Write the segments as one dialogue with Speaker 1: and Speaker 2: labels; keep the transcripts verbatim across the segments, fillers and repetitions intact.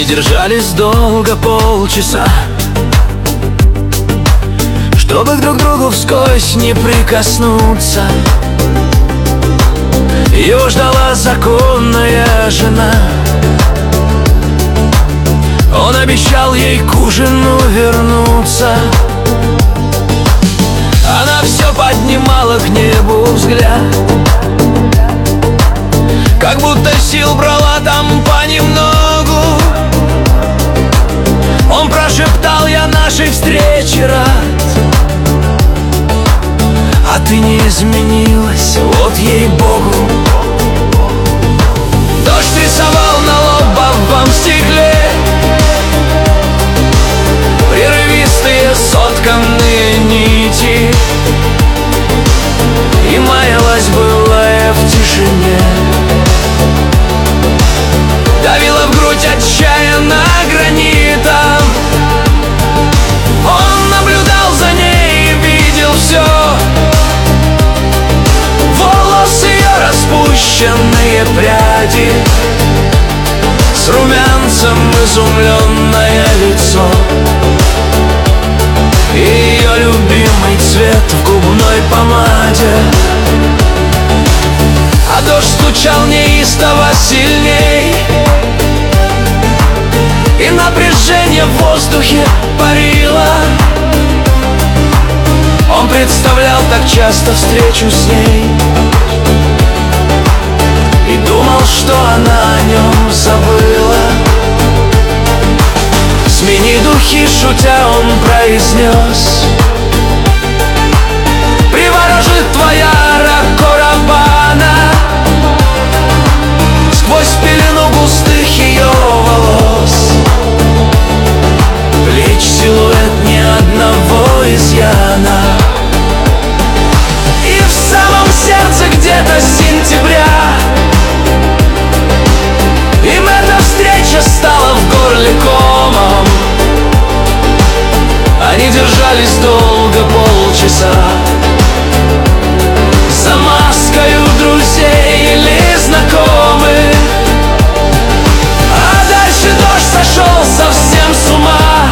Speaker 1: держались долго, полчаса, чтобы друг к другу вскользь не прикоснуться. Его ждала законная жена. Он обещал ей к ужину вернуться. Она все поднимала к небу взгляд, как будто сил брала там понемногу. Он прошептал: я нашей встрече рад, а ты не изменилась, вот ей-богу. Дождь рисовал на лобовом стекле прерывистые сотканные нити, и маялась былая в тишине. Давила в грудь отчаянно гранитом. Он наблюдал за ней и видел все: волосы ее распущенные пряди, с румянцем изумленное лицо, и ее любимый цвет в губной помаде. А дождь стучал неистово сильней, и напряжение в воздухе парило. Он представлял так часто встречу с ней и думал, что она о нем забыла. Смени духи, шутя, он произнес: приворожит твоя ракорабана. Сквозь пелену густых ее волос, плеч силуэт ни одного изъяна. И в самом сердце где-то сентября им эта встреча стала в горле комом. Они держались долго, полчаса, за маскою друзей или знакомых. А дальше дождь сошел совсем с ума,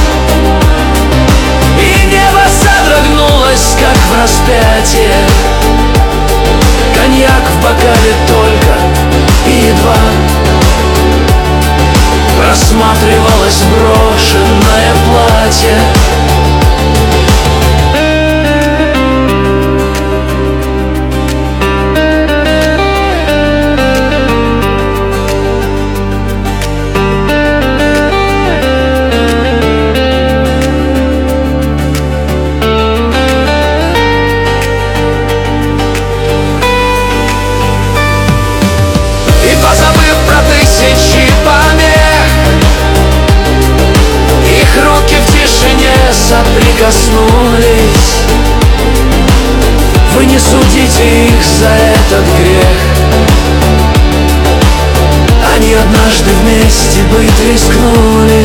Speaker 1: и небо содрогнулось, как в распятие. Коньяк в бокале только, и едва просматривалось брошенное платье. Соприкоснулись. Вы не судите их за этот грех. Они однажды вместе быть рискнули.